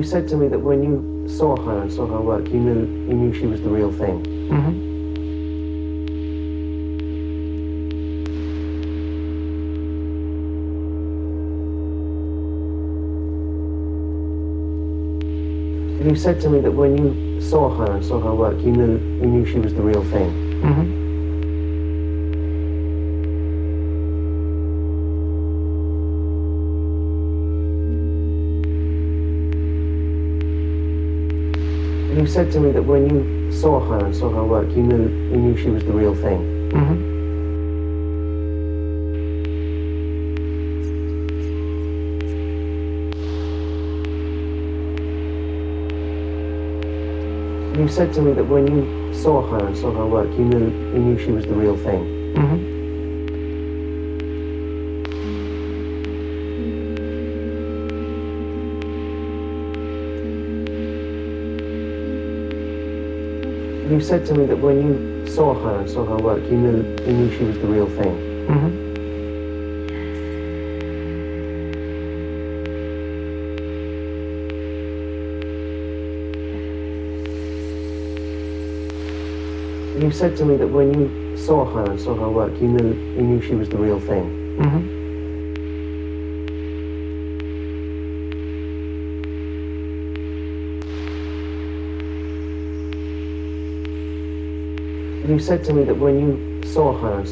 You said to me that when you saw her and saw her work, you knew she was the real thing. Mm-hmm. You said to me that when you saw her and saw her work, you knew she was the real thing. Mm-hmm. You said to me that when you saw her and saw her work, you knew she was the real thing. Mm-hmm. You said to me that when you saw her and saw her work, you knew she was the real thing. Mm-hmm. You said to me that when you saw her and saw her work, you knew she was the real thing. Mm-hmm. You said to me that when you saw her and saw her work, you knew she was the real thing. Mm-hmm. You said to me that when you saw her and